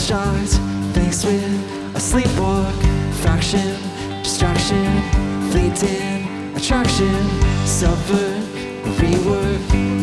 shocked, faced with a sleepwalk, fraction, distraction, fleeting attraction, suffer, rework,